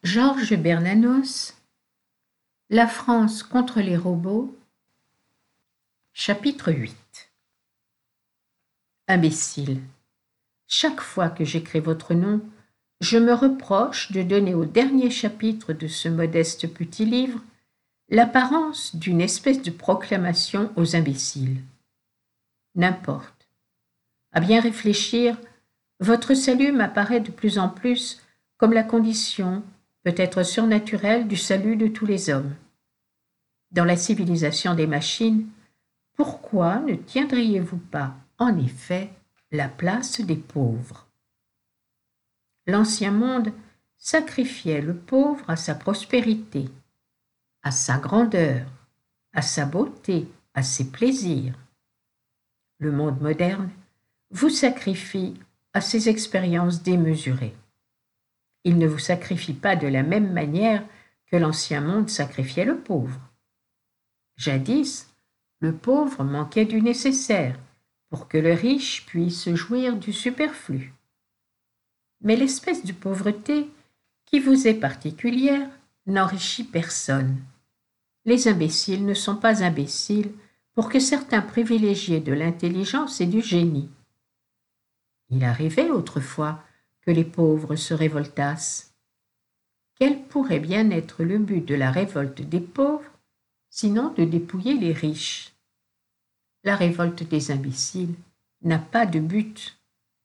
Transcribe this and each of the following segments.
Georges Bernanos, La France contre les robots, chapitre 8. Imbécile. Chaque fois que j'écris votre nom, je me reproche de donner au dernier chapitre de ce modeste petit livre l'apparence d'une espèce de proclamation aux imbéciles. N'importe. À bien réfléchir, votre salut m'apparaît de plus en plus comme la condition, peut-être surnaturelle, du salut de tous les hommes. Dans la civilisation des machines, pourquoi ne tiendriez-vous pas, en effet, la place des pauvres? L'ancien monde sacrifiait le pauvre à sa prospérité, à sa grandeur, à sa beauté, à ses plaisirs. Le monde moderne vous sacrifie à ses expériences démesurées. Il ne vous sacrifie pas de la même manière que l'ancien monde sacrifiait le pauvre. Jadis, le pauvre manquait du nécessaire pour que le riche puisse jouir du superflu. Mais l'espèce de pauvreté qui vous est particulière n'enrichit personne. Les imbéciles ne sont pas imbéciles pour que certains privilégiés de l'intelligence et du génie. Il arrivait autrefois que les pauvres se révoltassent. Quel pourrait bien être le but de la révolte des pauvres, sinon de dépouiller les riches? La révolte des imbéciles n'a pas de but.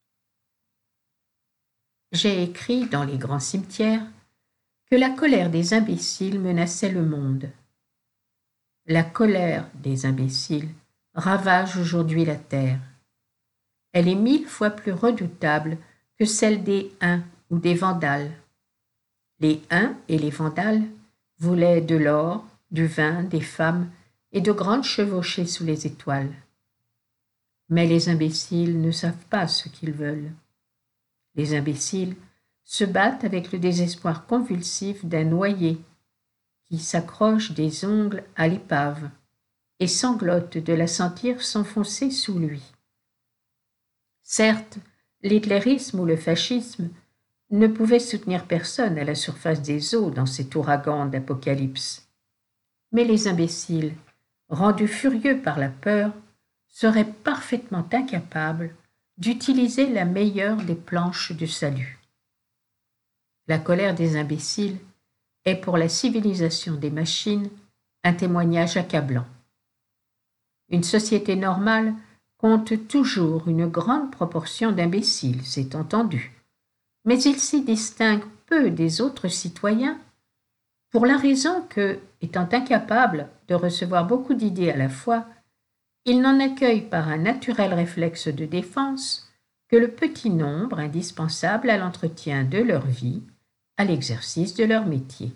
J'ai écrit dans les grands cimetières que la colère des imbéciles menaçait le monde. La colère des imbéciles ravage aujourd'hui la terre. Elle est 1000 fois plus redoutable que celle des Huns ou des Vandales. Les Huns et les Vandales voulaient de l'or, du vin, des femmes et de grandes chevauchées sous les étoiles. Mais les imbéciles ne savent pas ce qu'ils veulent. Les imbéciles se battent avec le désespoir convulsif d'un noyé qui s'accroche des ongles à l'épave et sanglote de la sentir s'enfoncer sous lui. Certes, l'hitlérisme ou le fascisme ne pouvaient soutenir personne à la surface des eaux dans cet ouragan d'apocalypse. Mais les imbéciles, rendus furieux par la peur, seraient parfaitement incapables d'utiliser la meilleure des planches du salut. La colère des imbéciles est pour la civilisation des machines un témoignage accablant. Une société normale compte toujours une grande proportion d'imbéciles, c'est entendu, mais ils s'y distinguent peu des autres citoyens pour la raison que, étant incapables de recevoir beaucoup d'idées à la fois, ils n'en accueillent par un naturel réflexe de défense que le petit nombre indispensable à l'entretien de leur vie, à l'exercice de leur métier.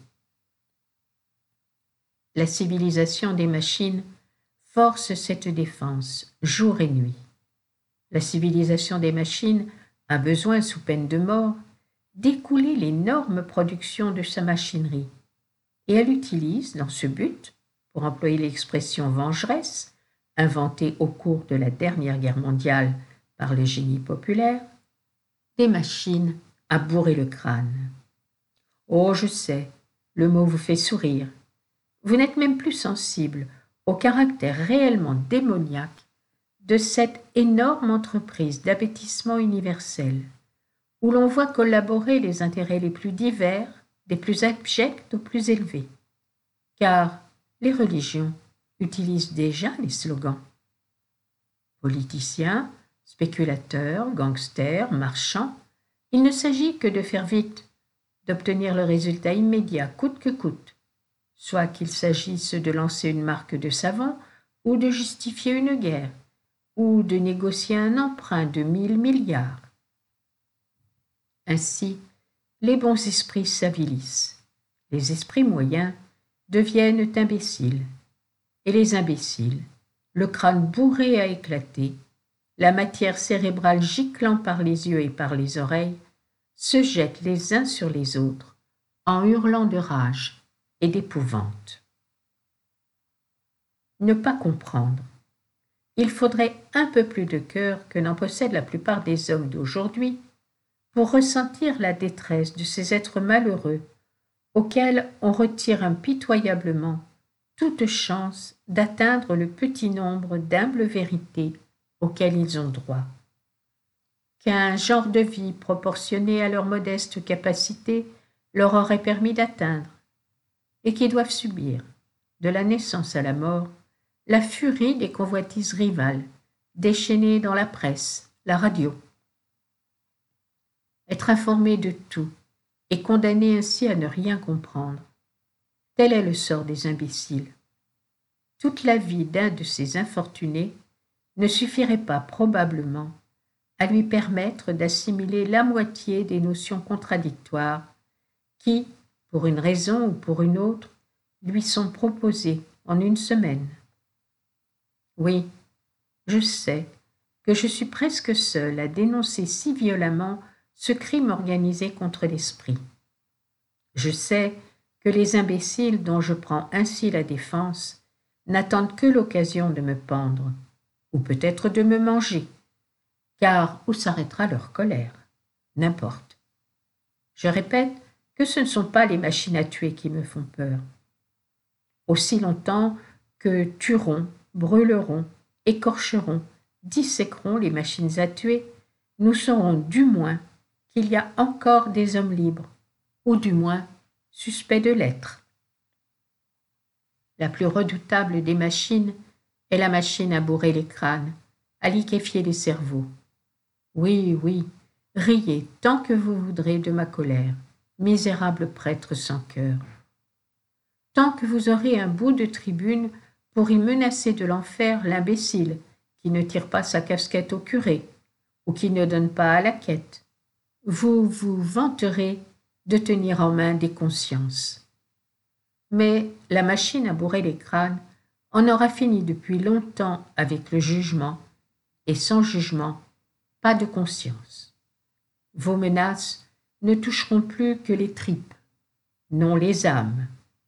La civilisation des machines force cette défense jour et nuit. La civilisation des machines a besoin, sous peine de mort, d'écouler l'énorme production de sa machinerie, et elle utilise, dans ce but, pour employer l'expression vengeresse, inventée au cours de la dernière guerre mondiale par le génie populaire, des machines à bourrer le crâne. Oh, je sais, le mot vous fait sourire. Vous n'êtes même plus sensible au caractère réellement démoniaque de cette énorme entreprise d'abêtissement universel, où l'on voit collaborer les intérêts les plus divers, des plus abjects aux plus élevés. Car les religions utilisent déjà les slogans. Politiciens, spéculateurs, gangsters, marchands, il ne s'agit que de faire vite, d'obtenir le résultat immédiat, coûte que coûte, soit qu'il s'agisse de lancer une marque de savon ou de justifier une guerre, ou de négocier un emprunt de 1000 milliards. Ainsi, les bons esprits s'avilissent, les esprits moyens deviennent imbéciles, et les imbéciles, le crâne bourré à éclater, la matière cérébrale giclant par les yeux et par les oreilles, se jettent les uns sur les autres, en hurlant de rage et d'épouvante. Ne pas comprendre. Il faudrait un peu plus de cœur que n'en possèdent la plupart des hommes d'aujourd'hui pour ressentir la détresse de ces êtres malheureux auxquels on retire impitoyablement toute chance d'atteindre le petit nombre d'humbles vérités auxquelles ils ont droit. Qu'un genre de vie proportionné à leurs modestes capacités leur aurait permis d'atteindre, et qui doivent subir, de la naissance à la mort, la furie des convoitises rivales, déchaînées dans la presse, la radio. Être informé de tout, et condamné ainsi à ne rien comprendre, tel est le sort des imbéciles. Toute la vie d'un de ces infortunés ne suffirait pas probablement à lui permettre d'assimiler la moitié des notions contradictoires qui, pour une raison ou pour une autre, lui sont proposées en une semaine. Oui, je sais que je suis presque seule à dénoncer si violemment ce crime organisé contre l'esprit. Je sais que les imbéciles dont je prends ainsi la défense n'attendent que l'occasion de me pendre, ou peut-être de me manger, car où s'arrêtera leur colère? N'importe. Je répète que ce ne sont pas les machines à tuer qui me font peur. Aussi longtemps que tueront, brûleront, écorcheront, disséqueront les machines à tuer, nous saurons du moins qu'il y a encore des hommes libres, ou du moins suspects de l'être. La plus redoutable des machines est la machine à bourrer les crânes, à liquéfier les cerveaux. Oui, oui, riez tant que vous voudrez de ma colère, misérable prêtre sans cœur. Tant que vous aurez un bout de tribune pour y menacer de l'enfer l'imbécile qui ne tire pas sa casquette au curé ou qui ne donne pas à la quête, vous vous vanterez de tenir en main des consciences. Mais la machine à bourrer les crânes en aura fini depuis longtemps avec le jugement, et sans jugement, pas de conscience. Vos menaces ne toucheront plus que les tripes, non les âmes.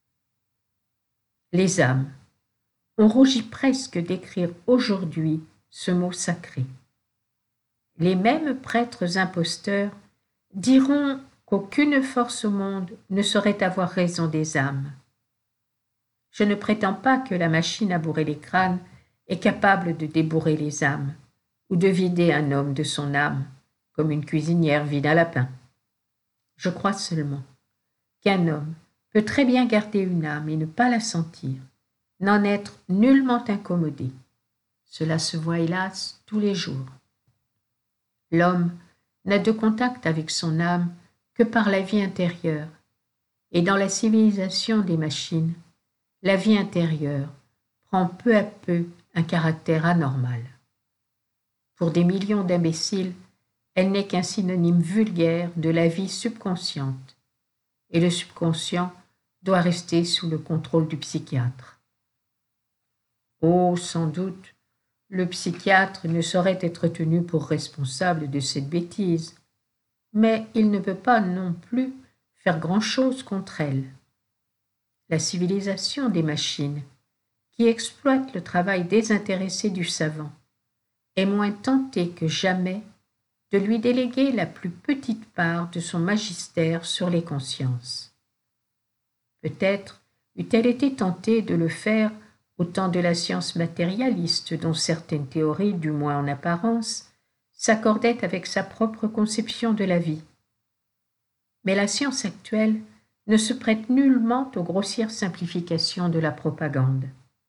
Les âmes. On rougit presque d'écrire aujourd'hui ce mot sacré. Les mêmes prêtres imposteurs diront qu'aucune force au monde ne saurait avoir raison des âmes. Je ne prétends pas que la machine à bourrer les crânes est capable de débourrer les âmes, ou de vider un homme de son âme, comme une cuisinière vide un lapin. Je crois seulement qu'un homme peut très bien garder une âme et ne pas la sentir, n'en être nullement incommodé. Cela se voit hélas tous les jours. L'homme n'a de contact avec son âme que par la vie intérieure, et dans la civilisation des machines, la vie intérieure prend peu à peu un caractère anormal. Pour des millions d'imbéciles, elle n'est qu'un synonyme vulgaire de la vie subconsciente, et le subconscient doit rester sous le contrôle du psychiatre. Oh, sans doute, le psychiatre ne saurait être tenu pour responsable de cette bêtise, mais il ne peut pas non plus faire grand-chose contre elle. La civilisation des machines, qui exploite le travail désintéressé du savant, est moins tentée que jamais de lui déléguer la plus petite part de son magistère sur les consciences. Peut-être eût-elle été tentée de le faire au temps de la science matérialiste dont certaines théories, du moins en apparence, s'accordaient avec sa propre conception de la vie. Mais la science actuelle ne se prête nullement aux grossières simplifications de la propagande.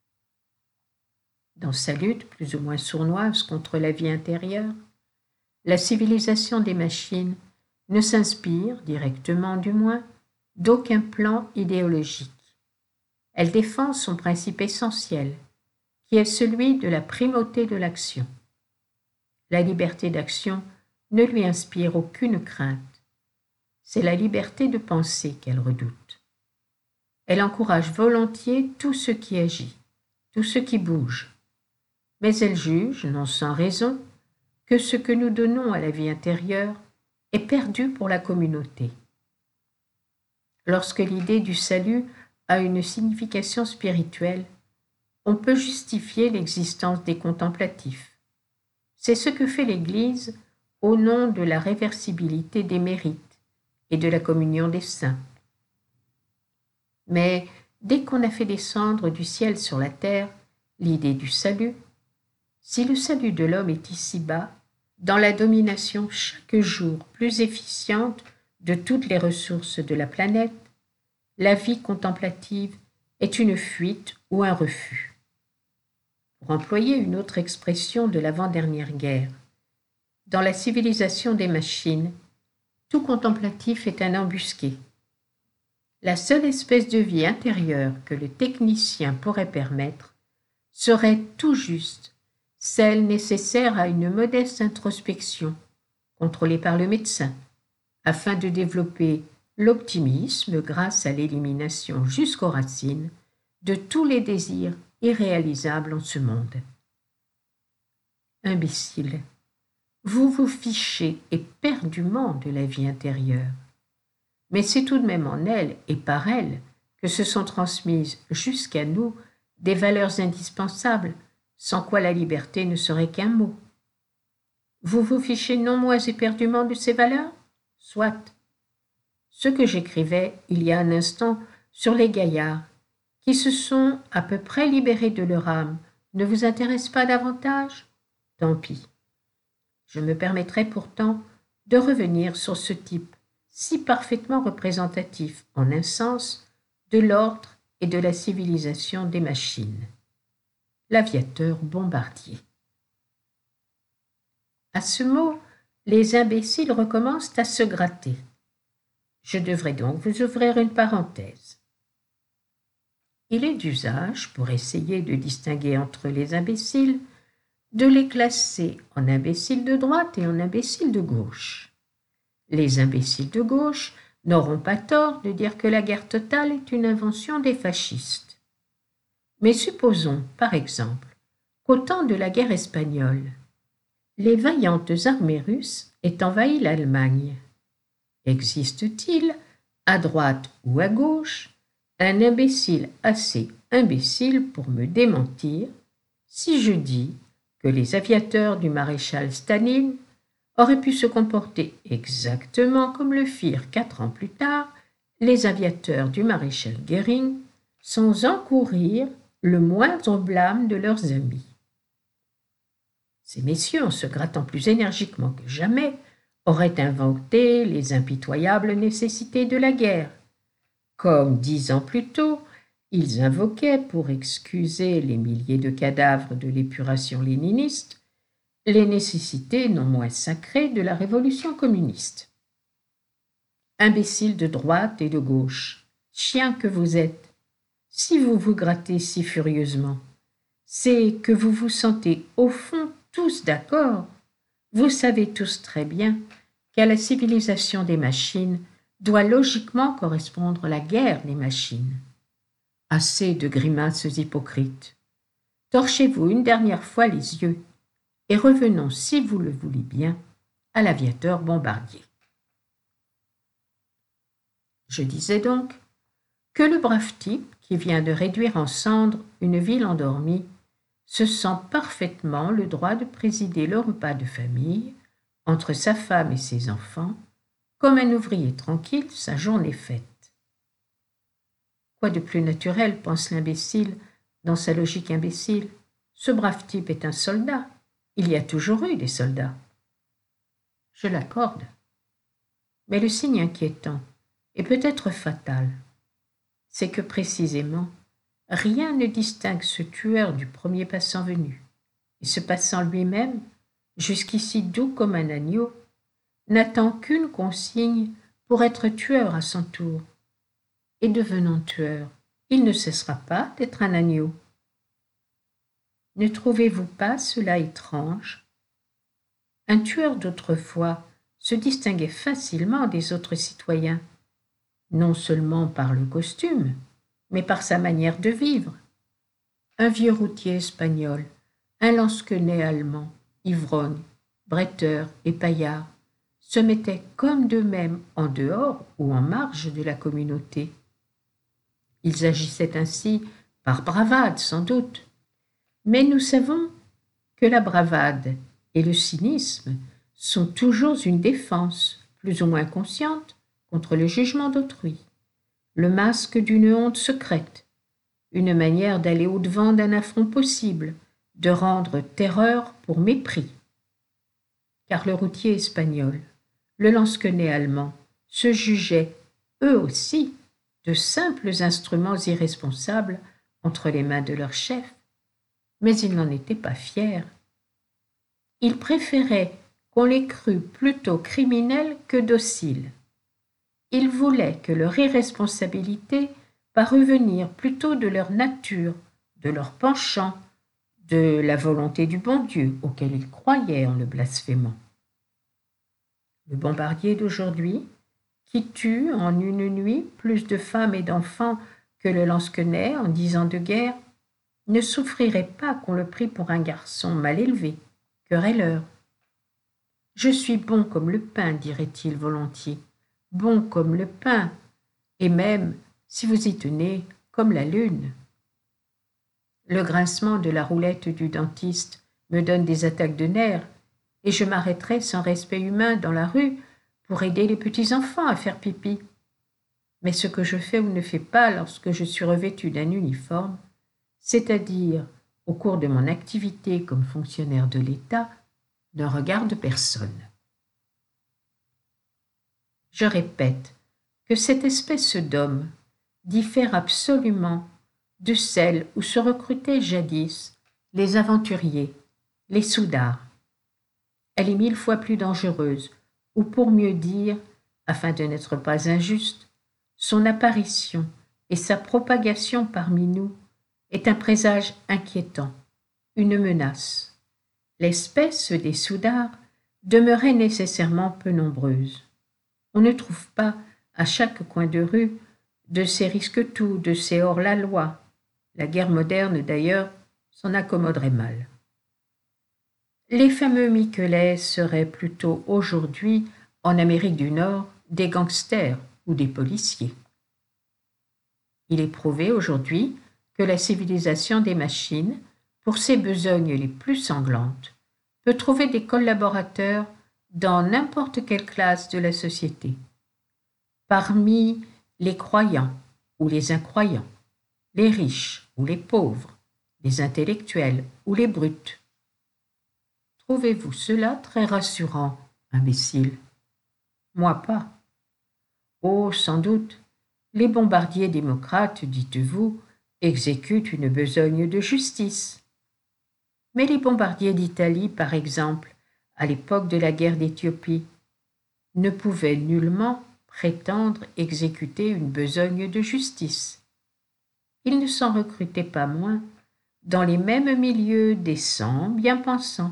Dans sa lutte plus ou moins sournoise contre la vie intérieure, la civilisation des machines ne s'inspire, directement du moins, d'aucun plan idéologique. Elle défend son principe essentiel, qui est celui de la primauté de l'action. La liberté d'action ne lui inspire aucune crainte. C'est la liberté de penser qu'elle redoute. Elle encourage volontiers tout ce qui agit, tout ce qui bouge. Mais elle juge, non sans raison, que ce que nous donnons à la vie intérieure est perdu pour la communauté. Lorsque l'idée du salut a une signification spirituelle, on peut justifier l'existence des contemplatifs. C'est ce que fait l'Église au nom de la réversibilité des mérites et de la communion des saints. Mais dès qu'on a fait descendre du ciel sur la terre l'idée du salut, si le salut de l'homme est ici-bas, dans la domination chaque jour plus efficiente de toutes les ressources de la planète, la vie contemplative est une fuite ou un refus. Pour employer une autre expression de l'avant-dernière guerre, dans la civilisation des machines, tout contemplatif est un embusqué. La seule espèce de vie intérieure que le technicien pourrait permettre serait tout juste celle nécessaire à une modeste introspection, contrôlée par le médecin, afin de développer l'optimisme grâce à l'élimination jusqu'aux racines de tous les désirs irréalisables en ce monde. Imbécile, vous vous fichez éperdument de la vie intérieure, mais c'est tout de même en elle et par elle que se sont transmises jusqu'à nous des valeurs indispensables, sans quoi la liberté ne serait qu'un mot. Vous vous fichez non moins éperdument de ces valeurs? Soit. Ce que j'écrivais il y a un instant sur les gaillards, qui se sont à peu près libérés de leur âme, ne vous intéresse pas davantage? Tant pis. Je me permettrai pourtant de revenir sur ce type si parfaitement représentatif en un sens de l'ordre et de la civilisation des machines. L'aviateur bombardier. À ce mot, les imbéciles recommencent à se gratter. Je devrais donc vous ouvrir une parenthèse. Il est d'usage, pour essayer de distinguer entre les imbéciles, de les classer en imbéciles de droite et en imbéciles de gauche. Les imbéciles de gauche n'auront pas tort de dire que la guerre totale est une invention des fascistes. Mais supposons, par exemple, qu'au temps de la guerre espagnole, les vaillantes armées russes aient envahi l'Allemagne. Existe-t-il, à droite ou à gauche, un imbécile assez imbécile pour me démentir si je dis que les aviateurs du maréchal Staline auraient pu se comporter exactement comme le firent 4 ans plus tard les aviateurs du maréchal Goering, sans encourir le moindre blâme de leurs amis. Ces messieurs, en se grattant plus énergiquement que jamais, auraient inventé les impitoyables nécessités de la guerre, comme 10 ans plus tôt, ils invoquaient, pour excuser les milliers de cadavres de l'épuration léniniste, les nécessités non moins sacrées de la révolution communiste. Imbéciles de droite et de gauche, chiens que vous êtes, si vous vous grattez si furieusement, c'est que vous vous sentez au fond tous d'accord. Vous savez tous très bien qu'à la civilisation des machines doit logiquement correspondre la guerre des machines. Assez de grimaces hypocrites. Torchez-vous une dernière fois les yeux et revenons, si vous le voulez bien, à l'aviateur bombardier. Je disais donc que le brave type qui vient de réduire en cendres une ville endormie se sent parfaitement le droit de présider le repas de famille entre sa femme et ses enfants, comme un ouvrier tranquille sa journée faite. Quoi de plus naturel, pense l'imbécile, dans sa logique imbécile? Ce brave type est un soldat. Il y a toujours eu des soldats. Je l'accorde. Mais le signe inquiétant, et peut-être fatal, c'est que précisément, rien ne distingue ce tueur du premier passant venu, et ce passant lui-même, jusqu'ici doux comme un agneau, n'attend qu'une consigne pour être tueur à son tour. Et devenant tueur, il ne cessera pas d'être un agneau. Ne trouvez-vous pas cela étrange? Un tueur d'autrefois se distinguait facilement des autres citoyens, non seulement par le costume, mais par sa manière de vivre. Un vieux routier espagnol, un lansquenet allemand, ivrogne, bretteur et paillard, se mettaient comme d'eux-mêmes en dehors ou en marge de la communauté. Ils agissaient ainsi par bravade sans doute, mais nous savons que la bravade et le cynisme sont toujours une défense, plus ou moins consciente, contre le jugement d'autrui. le masque d'une honte secrète, une manière d'aller au-devant d'un affront possible, de rendre terreur pour mépris. Car le routier espagnol, le lansquenet allemand, se jugeaient, eux aussi, de simples instruments irresponsables entre les mains de leur chef, mais ils n'en étaient pas fiers. Ils préféraient qu'on les crût plutôt criminels que dociles. Ils voulaient que leur irresponsabilité parût venir plutôt de leur nature, de leur penchant, de la volonté du bon Dieu auquel ils croyaient en le blasphémant. Le bombardier d'aujourd'hui, qui tue en une nuit plus de femmes et d'enfants que le lansquenet en 10 ans de guerre, ne souffrirait pas qu'on le prît pour un garçon mal élevé, querelleur. Je suis bon comme le pain, dirait-il volontiers, bon comme le pain, et même, si vous y tenez, comme la lune. Le grincement de la roulette du dentiste me donne des attaques de nerfs, et je m'arrêterai sans respect humain dans la rue pour aider les petits-enfants à faire pipi. Mais ce que je fais ou ne fais pas lorsque je suis revêtu d'un uniforme, c'est-à-dire au cours de mon activité comme fonctionnaire de l'État, ne regarde personne. Je répète que cette espèce d'homme diffère absolument de celle où se recrutaient jadis les aventuriers, les soudards. Elle est 1000 fois plus dangereuse, ou pour mieux dire, afin de n'être pas injuste, son apparition et sa propagation parmi nous est un présage inquiétant, une menace. L'espèce des soudards demeurait nécessairement peu nombreuse. On ne trouve pas, à chaque coin de rue, de ces risque-tout, de ces hors-la-loi. La guerre moderne, d'ailleurs, s'en accommoderait mal. Les fameux Miquelets seraient plutôt aujourd'hui, en Amérique du Nord, des gangsters ou des policiers. Il est prouvé aujourd'hui que la civilisation des machines, pour ses besognes les plus sanglantes, peut trouver des collaborateurs dans n'importe quelle classe de la société. Parmi les croyants ou les incroyants, les riches ou les pauvres, les intellectuels ou les brutes. Trouvez-vous cela très rassurant, imbécile? Moi pas. Oh, sans doute, les bombardiers démocrates, dites-vous, exécutent une besogne de justice. Mais les bombardiers d'Italie, par exemple, à l'époque de la guerre d'Éthiopie, ne pouvaient nullement prétendre exécuter une besogne de justice. Ils ne s'en recrutaient pas moins dans les mêmes milieux décents, bien pensants.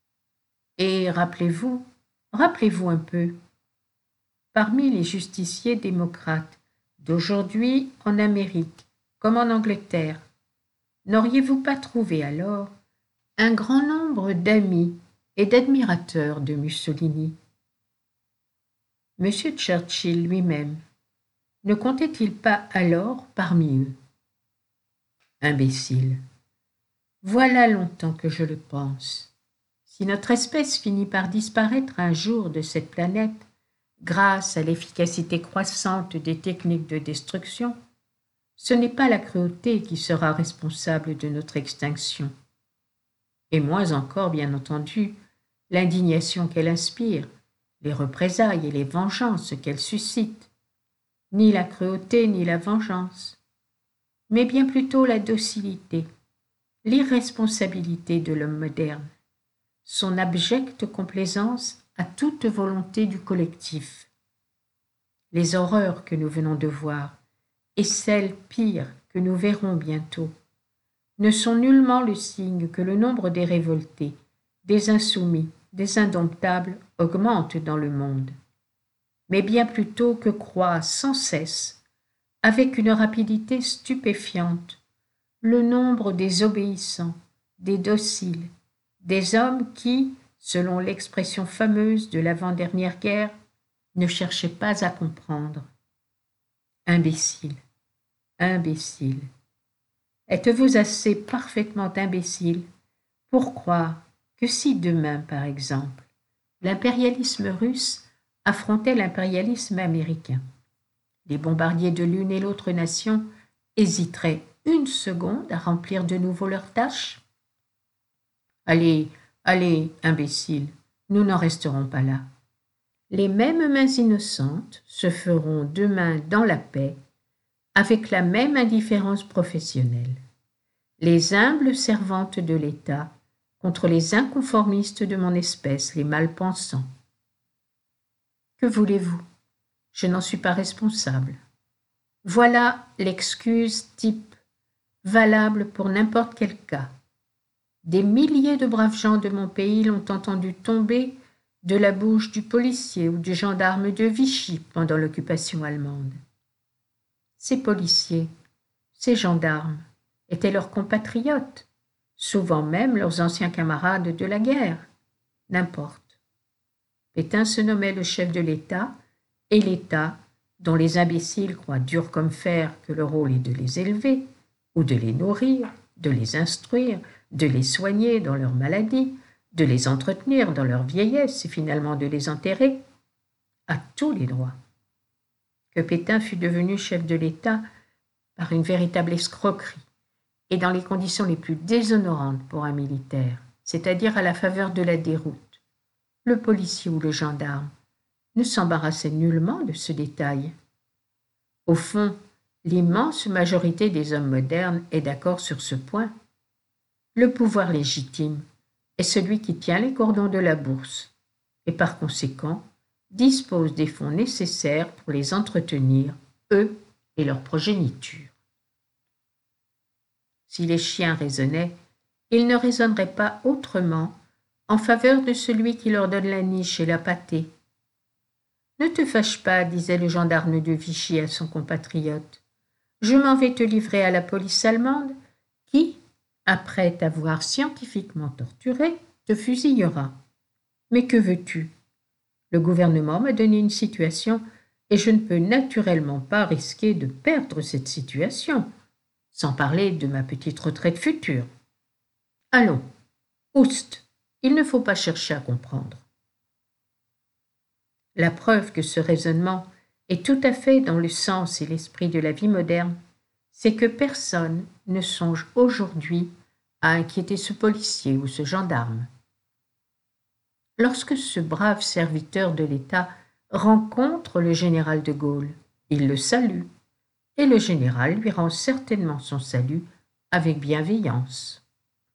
Et rappelez-vous un peu, parmi les justiciers démocrates d'aujourd'hui en Amérique comme en Angleterre, n'auriez-vous pas trouvé alors un grand nombre d'amis et d'admirateurs de Mussolini? M. Churchill lui-même ne comptait-il pas alors parmi eux? Imbécile. Voilà longtemps que je le pense. Si notre espèce finit par disparaître un jour de cette planète, grâce à l'efficacité croissante des techniques de destruction, ce n'est pas la cruauté qui sera responsable de notre extinction, et moins encore, bien entendu, l'indignation qu'elle inspire, les représailles et les vengeances qu'elle suscite, ni la cruauté ni la vengeance, mais bien plutôt la docilité, l'irresponsabilité de l'homme moderne, son abjecte complaisance à toute volonté du collectif. Les horreurs que nous venons de voir, et celles pires que nous verrons bientôt, ne sont nullement le signe que le nombre des révoltés, des insoumis, des indomptables augmente dans le monde, mais bien plutôt que croît sans cesse, avec une rapidité stupéfiante, le nombre des obéissants, des dociles, des hommes qui, selon l'expression fameuse de l'avant-dernière guerre, ne cherchaient pas à comprendre. Imbécile, imbécile. Êtes-vous assez parfaitement imbécile pour croire que si demain, par exemple, l'impérialisme russe affrontait l'impérialisme américain, les bombardiers de l'une et l'autre nation hésiteraient une seconde à remplir de nouveau leurs tâches? Allez, allez, imbéciles, nous n'en resterons pas là. Les mêmes mains innocentes se feront demain dans la paix, avec la même indifférence professionnelle. Les humbles servantes de l'État contre les inconformistes de mon espèce, les malpensants. Que voulez-vous? Je n'en suis pas responsable. Voilà l'excuse type, valable pour n'importe quel cas. Des milliers de braves gens de mon pays l'ont entendu tomber de la bouche du policier ou du gendarme de Vichy pendant l'occupation allemande. Ces policiers, ces gendarmes, étaient leurs compatriotes, souvent même leurs anciens camarades de la guerre. N'importe. Pétain se nommait le chef de l'État, et l'État, dont les imbéciles croient dur comme fer que le rôle est de les élever, ou de les nourrir, de les instruire, de les soigner dans leur maladie, de les entretenir dans leur vieillesse et finalement de les enterrer, a tous les droits. Que Pétain fût devenu chef de l'État par une véritable escroquerie et dans les conditions les plus déshonorantes pour un militaire, c'est-à-dire à la faveur de la déroute, le policier ou le gendarme ne s'embarrassait nullement de ce détail. Au fond, l'immense majorité des hommes modernes est d'accord sur ce point. Le pouvoir légitime est celui qui tient les cordons de la bourse et par conséquent dispose des fonds nécessaires pour les entretenir, eux et leur progéniture. Si les chiens raisonnaient, ils ne raisonneraient pas autrement en faveur de celui qui leur donne la niche et la pâtée. Ne te fâche pas, disait le gendarme de Vichy à son compatriote. Je m'en vais te livrer à la police allemande qui, après t'avoir scientifiquement torturé, te fusillera. Mais que veux-tu? Le gouvernement m'a donné une situation et je ne peux naturellement pas risquer de perdre cette situation, sans parler de ma petite retraite future. Allons, oust, il ne faut pas chercher à comprendre. La preuve que ce raisonnement est tout à fait dans le sens et l'esprit de la vie moderne, c'est que personne ne songe aujourd'hui à inquiéter ce policier ou ce gendarme. Lorsque ce brave serviteur de l'État rencontre le général de Gaulle, il le salue, et le général lui rend certainement son salut avec bienveillance.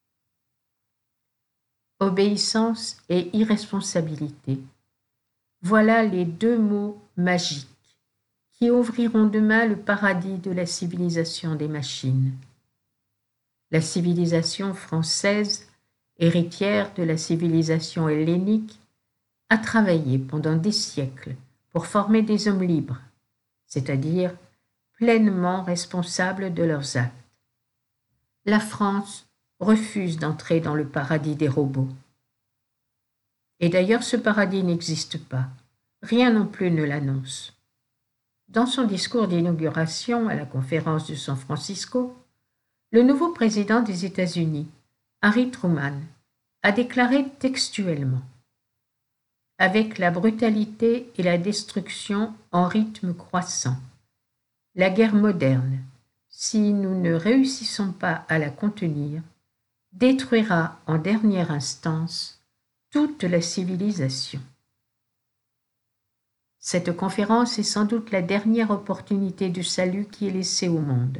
Obéissance et irresponsabilité. Voilà les deux mots magiques qui ouvriront demain le paradis de la civilisation des machines. La civilisation française, héritière de la civilisation hellénique, a travaillé pendant des siècles pour former des hommes libres, c'est-à-dire pleinement responsables de leurs actes. La France refuse d'entrer dans le paradis des robots. Et d'ailleurs, ce paradis n'existe pas. Rien non plus ne l'annonce. Dans son discours d'inauguration à la conférence de San Francisco, le nouveau président des États-Unis, Harry Truman, a déclaré textuellement « Avec la brutalité et la destruction en rythme croissant, la guerre moderne, si nous ne réussissons pas à la contenir, détruira en dernière instance toute la civilisation. » Cette conférence est sans doute la dernière opportunité de salut qui est laissée au monde.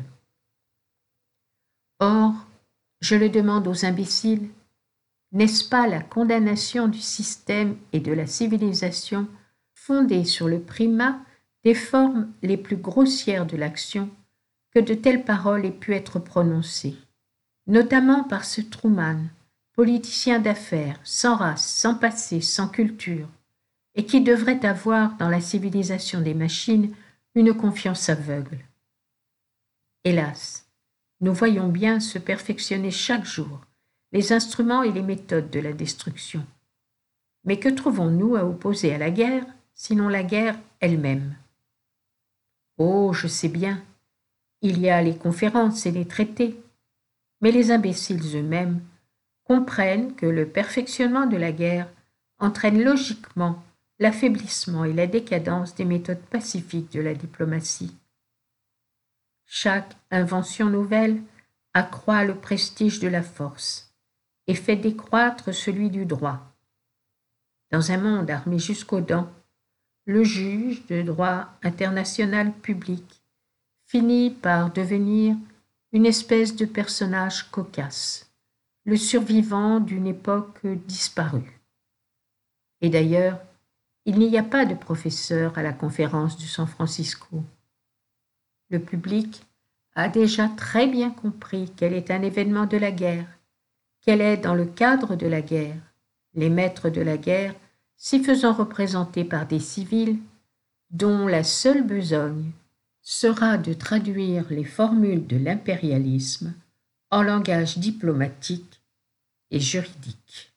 Or, je le demande aux imbéciles, n'est-ce pas la condamnation du système et de la civilisation fondée sur le primat des formes les plus grossières de l'action que de telles paroles aient pu être prononcées, notamment par ce Truman, politicien d'affaires, sans race, sans passé, sans culture, et qui devrait avoir dans la civilisation des machines une confiance aveugle. Hélas, nous voyons bien se perfectionner chaque jour les instruments et les méthodes de la destruction. Mais que trouvons-nous à opposer à la guerre, sinon la guerre elle-même? Oh, je sais bien, il y a les conférences et les traités, mais les imbéciles eux-mêmes comprennent que le perfectionnement de la guerre entraîne logiquement l'affaiblissement et la décadence des méthodes pacifiques de la diplomatie. Chaque invention nouvelle accroît le prestige de la force et fait décroître celui du droit. Dans un monde armé jusqu'aux dents, le juge de droit international public finit par devenir une espèce de personnage cocasse, le survivant d'une époque disparue. Et d'ailleurs, il n'y a pas de professeur à la conférence de San Francisco. Le public a déjà très bien compris quel est un événement de la guerre, quel est dans le cadre de la guerre, les maîtres de la guerre s'y faisant représenter par des civils dont la seule besogne sera de traduire les formules de l'impérialisme en langage diplomatique et juridique.